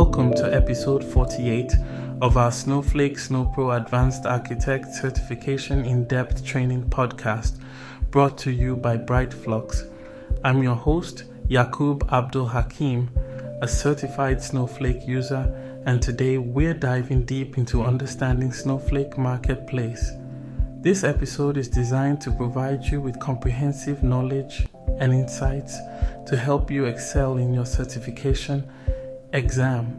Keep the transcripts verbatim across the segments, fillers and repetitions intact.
Welcome to episode forty-eight of our Snowflake Snowpro Advanced Architect Certification In-Depth Training Podcast, brought to you by Brightflux. I'm your host, Yakub Abdul Hakim, a certified Snowflake user, and today we're diving deep into understanding Snowflake Marketplace. This episode is designed to provide you with comprehensive knowledge and insights to help you excel in your certification exam.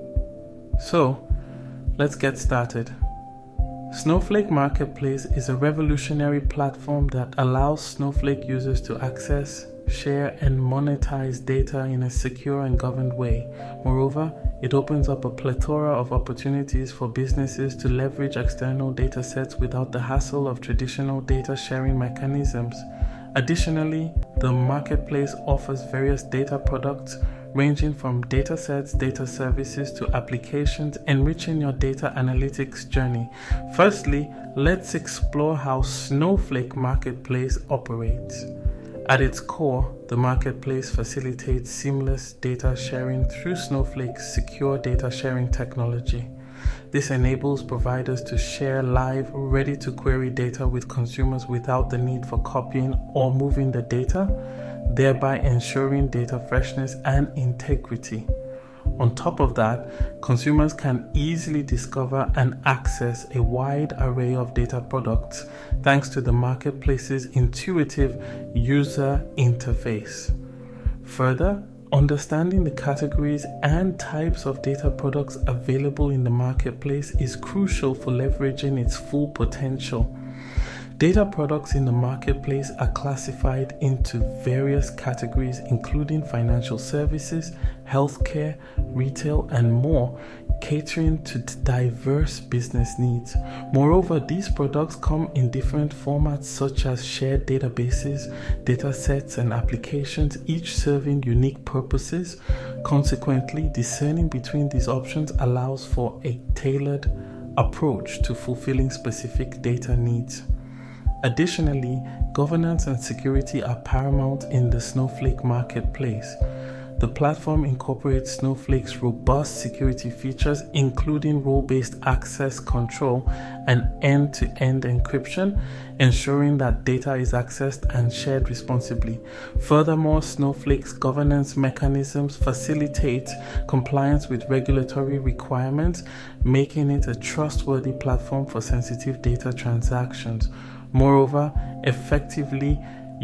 So, let's get started. Snowflake Marketplace is a revolutionary platform that allows Snowflake users to access, share, and monetize data in a secure and governed way. Moreover, it opens up a plethora of opportunities for businesses to leverage external data sets without the hassle of traditional data sharing mechanisms. Additionally, the marketplace offers various data products ranging from datasets, data services to applications, enriching your data analytics journey. Firstly, let's explore how Snowflake Marketplace operates. At its core, the marketplace facilitates seamless data sharing through Snowflake's secure data sharing technology. This enables providers to share live, ready-to-query data with consumers without the need for copying or moving the data, thereby ensuring data freshness and integrity. On top of that, consumers can easily discover and access a wide array of data products thanks to the marketplace's intuitive user interface. Further, understanding the categories and types of data products available in the marketplace is crucial for leveraging its full potential. Data products in the marketplace are classified into various categories, including financial services, healthcare, retail, and more, catering to diverse business needs. Moreover, these products come in different formats such as shared databases, data sets, and applications, each serving unique purposes. Consequently, discerning between these options allows for a tailored approach to fulfilling specific data needs. Additionally, governance and security are paramount in the Snowflake Marketplace. The platform incorporates Snowflake's robust security features, including role-based access control and end-to-end encryption, ensuring that data is accessed and shared responsibly. Furthermore, Snowflake's governance mechanisms facilitate compliance with regulatory requirements, making it a trustworthy platform for sensitive data transactions. Moreover, effectively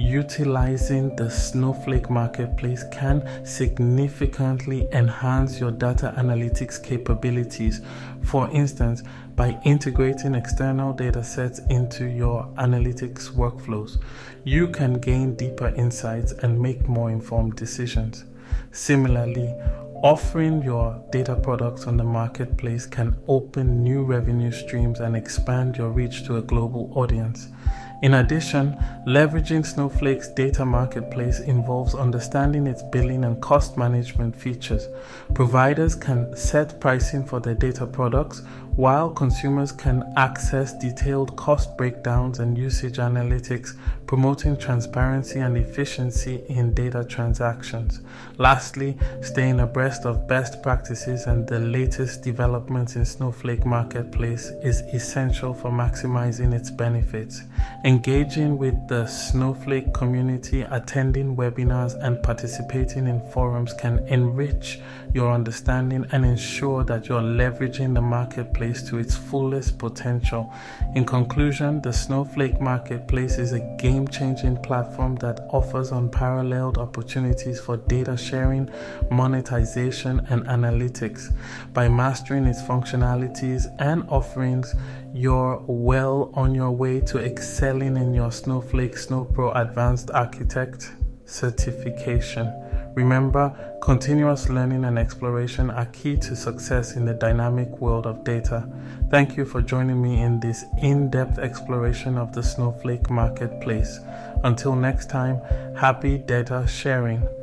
utilizing the Snowflake Marketplace can significantly enhance your data analytics capabilities. For instance, by integrating external data sets into your analytics workflows, you can gain deeper insights and make more informed decisions. Similarly, offering your data products on the marketplace can open new revenue streams and expand your reach to a global audience. In addition, leveraging Snowflake's data marketplace involves understanding its billing and cost management features. Providers can set pricing for their data products, while consumers can access detailed cost breakdowns and usage analytics, promoting transparency and efficiency in data transactions. Lastly, staying abreast of best practices and the latest developments in Snowflake Marketplace is essential for maximizing its benefits. Engaging with the Snowflake community, attending webinars, and participating in forums can enrich your understanding and ensure that you're leveraging the marketplace to its fullest potential. In conclusion, the Snowflake Marketplace is a game-changing platform that offers unparalleled opportunities for data sharing, monetization, and analytics. By mastering its functionalities and offerings, you're well on your way to excelling in your Snowflake Snowpro Advanced Architect certification. Remember, continuous learning and exploration are key to success in the dynamic world of data. Thank you for joining me in this in-depth exploration of the Snowflake Marketplace. Until next time, happy data sharing.